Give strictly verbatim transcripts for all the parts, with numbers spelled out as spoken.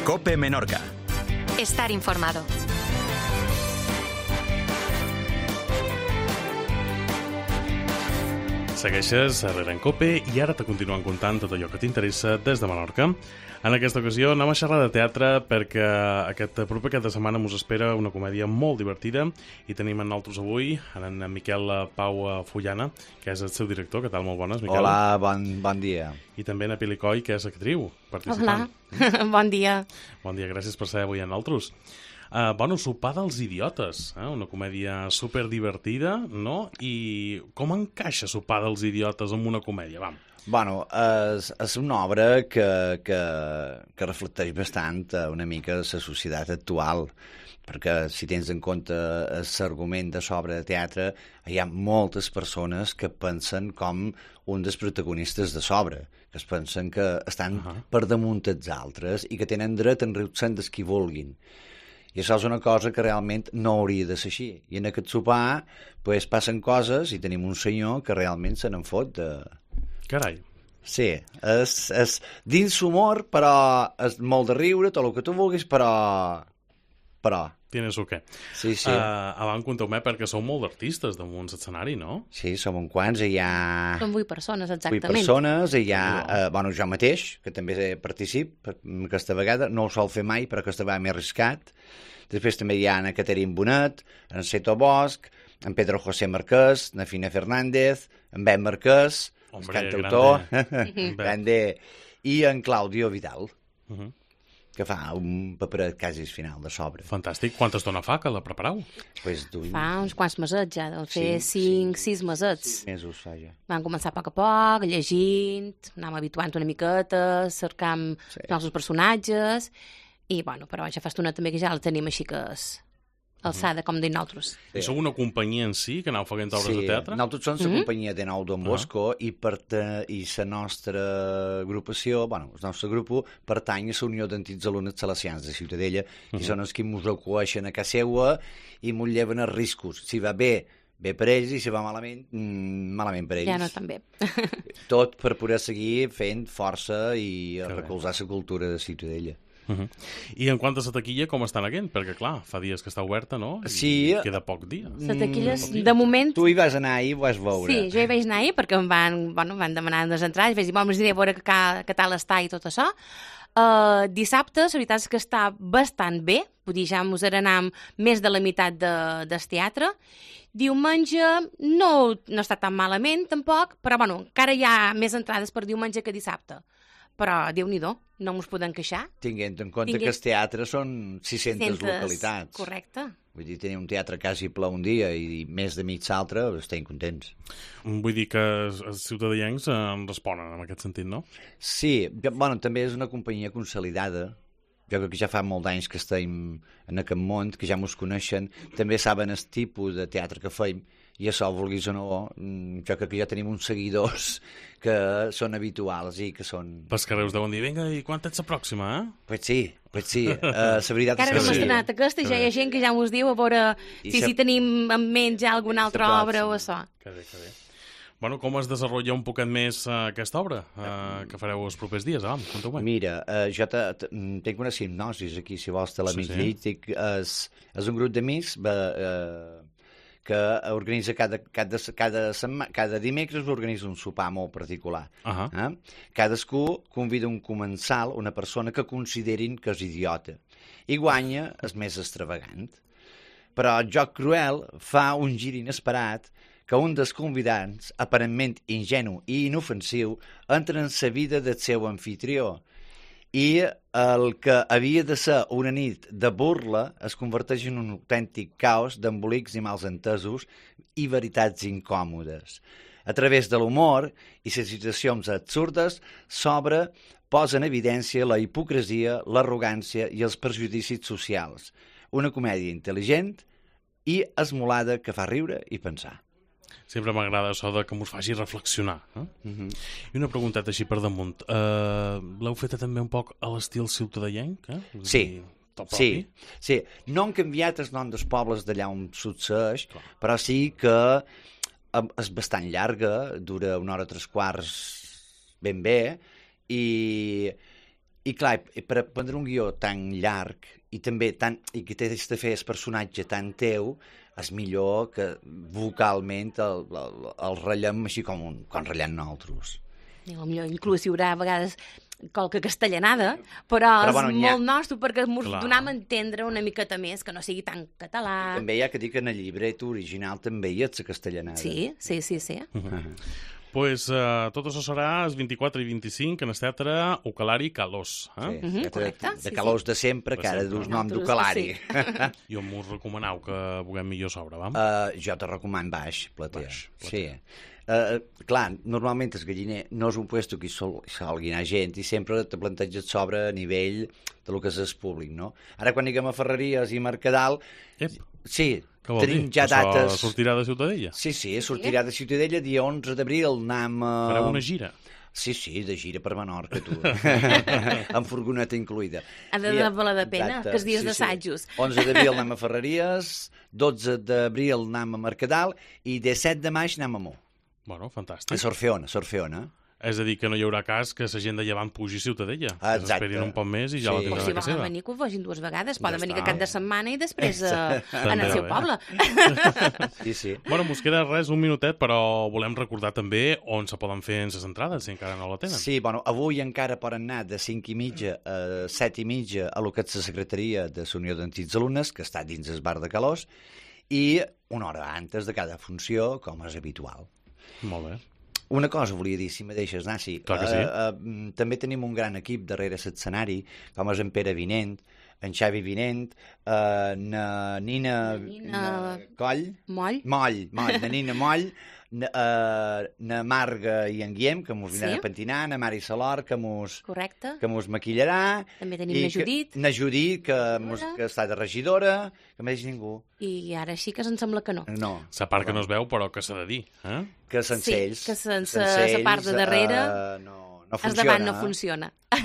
COPE Menorca. Estar informado. Segueixes a Rere en COPE i ara te continuem contant tot allò que t'interessa des de Menorca. En aquesta ocasió anem a xerrar de teatre perquè aquest proper cap de setmana mos espera una comèdia molt divertida i tenim en nosaltres avui en Miquel Pau Fullana, que és el seu director. Què tal? Molt bones, Miquel. Hola, bon, bon dia. I també en Pili Coll, que és actriu, participant. Hola, bon dia. Bon dia, gràcies per ser avui en nosaltres. Uh, bueno, Sopar dels idiotes, eh? Una comèdia superdivertida, no? I com encaixa Sopar dels idiotes en una comèdia? Vam. Bueno, és, és una obra que, que, que reflecteix bastant una mica la societat actual, perquè si tens en compte l'argument de l'obra de teatre, hi ha moltes persones que pensen com un dels protagonistes de l'obra, que es pensen que estan uh -huh. per damunt dels altres i que tenen dret a enriure-se'n des qui vulguin. I això és una cosa que realment no hauria de ser així. I en aquest sopar pues, passen coses i tenim un senyor que realment se n'en fot de... Carai. Sí, és, és dins humor, però és molt de riure, tot el que tu vulguis, però... però... Tienes o què? Sí, sí. Uh, abans conteu-me perquè sou molt d'artistes damunt l'escenari, no? Sí, som un quants, i hi ha... Són vuit persones, exactament. Vuit persones, i hi ha... Uh, bueno, jo mateix, que també participo aquesta vegada, no ho sol fer mai, però aquesta vegada m'he arriscat. Després també hi ha en Caterín Bonet, en Seto Bosch, en Pedro José Marquès, na Fina Fernández, en Ben Marquès, el cantautor, grande. grande, i en Claudio Vidal, uh -huh. que fa un paperet quasi final de sobre. Fantàstic. Quanta estona fa que la prepareu? Pues, fa uns quants mesets ja, deu fer cinc, sis mesets. Mesos fa ja. Vam començar a poc a poc, llegint, anàvem habituant una miqueta, cercant sí. els nostres personatges, i bueno, però ja fa estona també que ja la tenim així que és alçada, com dic nosaltres. Sí. I sou una companyia en si, que aneu fent obres sí. de teatre? Sí, nosaltres som la mm -hmm. companyia de Nou Don Bosco uh -huh. i, per te, i la nostra agrupació, bueno, el nostre grup pertany a la Unió d'Antics Alumnes Salesians de Ciutadella, uh -huh. i són els que ens acueixen a casa seva i ens lleven els riscos. Si va bé, bé per ells, i si va malament, mmm, malament per ells. Ja no tan bé. Tot per poder seguir fent força i que recolzar la cultura de Ciutadella. Uh -huh. I en quant a la taquilla, com estan aquent? Perquè, clar, fa dies que està oberta, no? I sí. queda poc dia. La taquilla, mm, de moment... Tu hi vas anar ahir i ho vas veure. Sí, jo hi vaig anar ahir perquè em van, bueno, van demanar unes entrades, vaig dir, bon, us diré a veure que, que tal està i tot això. Uh, dissabte, la veritat és que està bastant bé, vull dir, ja mos arenam més de la meitat de, del teatre. Diumenge no, no està tan malament, tampoc, però, bueno, encara hi ha més entrades per diumenge que dissabte. Però, Déu-n'hi-do, no mos podem queixar. Tinguent en compte Tinguent... que el teatre són sis-centes localitats. Correcte. Vull dir, tenir un teatre quasi ple un dia i més de mig altre, estem contents. Vull dir que els ciutadans en responen en aquest sentit, no? Sí, bueno, també és una companyia consolidada. Jo crec que ja fa molts anys que estem en aquest món, que ja mos coneixen, també saben el tipus de teatre que feim, i això, vulguis o no, jo crec que ja tenim uns seguidors que són habituals i que són... Pels carrers deuen dir, vinga, i quan ets la pròxima, eh? Pues sí, pues sí. Uh, la veritat Encara no hem estrenat aquesta, ja hi ha gent que ja mos diu a veure si, si tenim en ment ja alguna altra obra o això. Que bé, que bé. Bueno, com es desenvolupa un poquet més uh, aquesta obra uh, que fareu els propers dies? Ah, conteu-me. Mira, uh, jo te, te, tinc una hipnosis aquí, si vols te la sí, sí. Dic, és, és un grup d'amics uh, que organitza cada, cada, cada, setmana, cada dimecres organitza un sopar molt particular. Uh -huh. eh? Cadascú convida un comensal, una persona que considerin que és idiota, i guanya el més extravagant. Però Joc Cruel fa un gir inesperat que un dels convidats, aparentment ingenu i inofensiu, entra en la vida del seu anfitrió, i el que havia de ser una nit de burla es converteix en un autèntic caos d'embolics i mals entesos i veritats incòmodes. A través de l'humor i les situacions absurdes, s'obre, posa en evidència la hipocresia, l'arrogància i els perjudicis socials. Una comèdia intel·ligent i esmolada que fa riure i pensar. Sempre m'agrada això de que m'ho faci reflexionar. Eh? Uh -huh. I una pregunteta així per damunt. Uh, L'heu feta també un poc a l'estil ciutadellenc? Eh? Sí, sí, sí. No han canviat el nom dels pobles d'allà on succeeix, clar, però sí que és bastant llarga, dura una hora tres quarts ben bé, i I clar, per prendre un guió tan llarg i també tan, i que tens de fer el personatge tan teu, és millor que vocalment el, el, el ratllem així com, un, com ratllem nosaltres. I potser inclús hi haurà a vegades qualque castellanada, però, però bueno, és molt nostre perquè ens donem a entendre una miqueta més, que no sigui tan català. I també hi ha que dir que en el llibret original també hi ha la castellanada. Sí, sí, sí. sí. Uh-huh. Pues uh, tot això serà els vint-i-quatre i vint-i-cinc en el teatre Ucalari Calós. Eh? Sí, uh-huh, correcte. De, de Calós de sempre, de que ara dus nom d'Ucalari. Sí. I on m'ho recomaneu que puguem millor sobre, va? Uh, jo te recomano baix, plater. Baix, plater. Sí. Uh, clar, normalment el galliner no és un puesto que hi sol, solgui anar gent i sempre te planteges sobre a nivell de lo que és el públic, no? Ara quan anem a Ferreries i Mercadal... Ep. Sí, què vol tenim dir? ja Això dates... sortirà de Ciutadella? Sí, sí, sortirà de Ciutadella dia onze d'abril, anem a... Fareu una gira? Sí, sí, de gira per Menorca, tu. Amb furgoneta incluïda. Ha de valer de pena, exacte, que els dies sí, d'assajos. Sí. onze d'abril anem a Ferreries, dotze d'abril anem a Mercadal i disset de maig anem a Mó. Bueno, fantàstic. A Sorfeona, Sorfeona. És a dir, que no hi haurà cas que la gent de llevant pugi a Ciutadella. Ah, que s'esperin un poc més i ja sí. la tindran o si a casa seva. volen venir, que ho vagin dues vegades. Poden ja venir cap de setmana i després uh, en el seu bé. poble. Sí, sí. Bueno, mos queda res, un minutet, però volem recordar també on se poden fer les entrades, si encara no la tenen. Sí, bueno, avui encara poden anar de cinc i mitja a set i mitja a lo que és la secretaria de la Unió d'Antics Alumnes, que està dins el bar de Calós, i una hora antes de cada funció, com és habitual. Molt bé. Una cosa volia dir, si me deixes, Nasi. Clar que sí. Uh, uh, també tenim un gran equip darrere l'escenari, com és en Pere Vinent, en Xavi Vinent, uh, na Nina, Nina... na Coll... Moll. Moll, Moll, na Nina Moll, na, uh, na Marga i en Guillem, que mos vindran sí. a pentinar, na Mari Salor, que mos, correcte. Que mos maquillarà. També tenim na Judit. Que, na Judit, que, mos, que està de regidora, que m'ha dit ningú. I ara sí que em sembla que no. No. La part que no es veu, però que s'ha de dir. Eh? Que sense sí, ells... que sense la part de darrere... Uh, no. No el davant no funciona.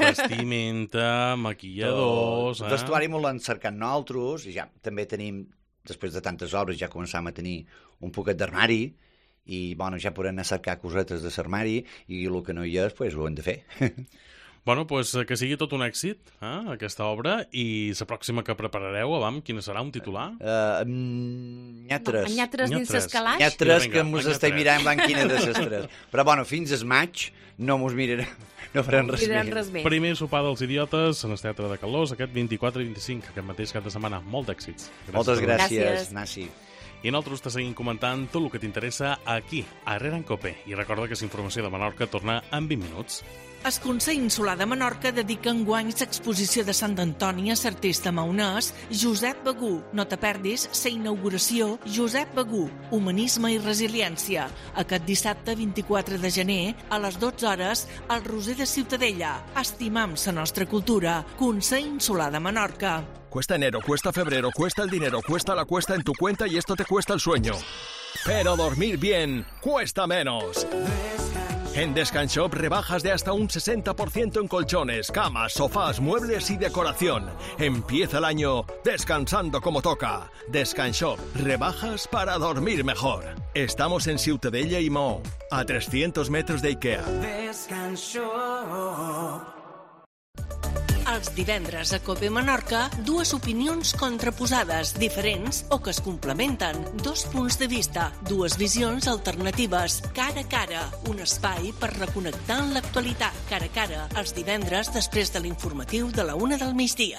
Vestimenta, maquilladors... El vestuari molt l'han cercat nosaltres, i ja també tenim, després de tantes obres, ja començam a tenir un poquet d'armari, i bueno, ja podem anar a cercar cosetes de l'armari, i el que no hi és, pues, ho hem de fer. Bueno, doncs pues, que sigui tot un èxit, eh, aquesta obra, i la pròxima que preparareu, abans, quina serà, un titular? Uh, n'hi ha tres. N'hi ha tres dins l'escalaix? N'hi ha tres que mos estem mirant blanc quina de les tres. Però, bueno, fins al maig no mos mirarem, no farem res, res més. Primer sopar dels idiotes en el Teatre de Calós, aquest vint-i-quatre i vint-i-cinc, aquest mateix cap de setmana. Molt d'èxits. Moltes gràcies, gràcies. Nasi. I nosaltres te seguim comentant tot el que t'interessa aquí, a Herrera en Cope. I recorda que la informació de Menorca torna en vint minuts. El Consell Insular de Menorca dedica enguany l'exposició de Sant Antoni a l'artista maonès Josep Begú. No te perdis la inauguració Josep Begú, Humanisme i Resiliència, aquest dissabte vint-i-quatre de gener a les dotze hores al Roser de Ciutadella. Estimam la nostra cultura. Consell Insular de Menorca. Cuesta enero, cuesta febrero, cuesta el dinero, cuesta la cuesta en tu cuenta y esto te cuesta el sueño. Pero dormir bien cuesta menos. En Descanshop rebajas de hasta un sesenta por ciento en colchones, camas, sofás, muebles y decoración. Empieza el año descansando como toca. Descanshop, rebajas para dormir mejor. Estamos en Ciutadella y Mo, a trescientos metros de Ikea. Descanshop. Els divendres a Cope Menorca, dues opinions contraposades, diferents o que es complementen. Dos punts de vista, dues visions alternatives. Cara a cara, un espai per reconnectar en l'actualitat. Cara a cara, els divendres després de l'informatiu de la una del migdia.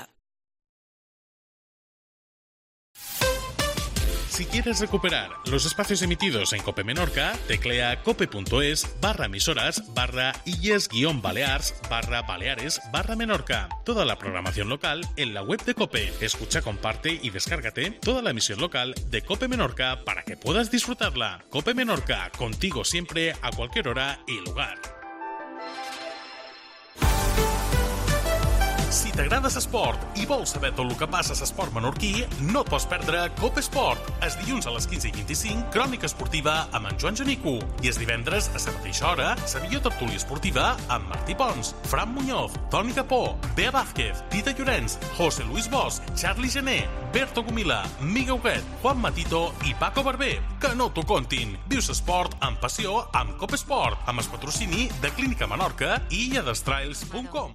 Si quieres recuperar los espacios emitidos en Cope Menorca, teclea cope.es barra emisoras barra illes guión balears barra baleares barra Menorca. Toda la programación local en la web de Cope. Escucha, comparte y descárgate toda la emisión local de Cope Menorca para que puedas disfrutarla. Cope Menorca, contigo siempre, a cualquier hora y lugar. Si t'agrada l'esport i vols saber tot el que passa a l'esport menorquí, no et pots perdre Cope Esport. Els dilluns a les quinze i vint-i-cinc, crònica esportiva amb en Joan Janico. I els divendres, a la mateixa hora, la millor tertúlia esportiva amb Martí Pons, Fran Muñoz, Toni Capó, Bea Vázquez, Tita Llorenç, José Luis Bosch, Charlie Gené, Berto Gomila, Miguel Huguet, Juan Matito i Paco Barber. Que no t'ho contin. Vius l'esport amb passió amb Cope Esport, amb el patrocini de Clínica Menorca i lladestrails punt com.